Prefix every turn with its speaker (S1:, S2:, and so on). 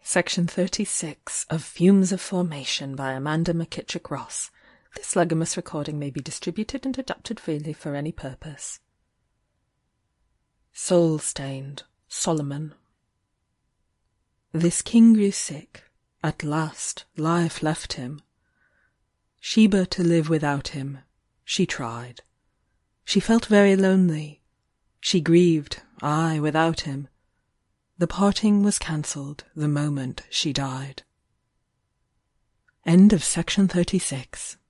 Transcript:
S1: Section 36 of Fumes of Formation by Amanda McKittrick Ross. This Legamus recording may be distributed and adapted freely for any purpose. Soul-stained, Solomon. This king grew sick. At last life left him. Sheba to live without him. She tried. She felt very lonely. She grieved, I without him. The parting was cancelled the moment she died. End of section 36.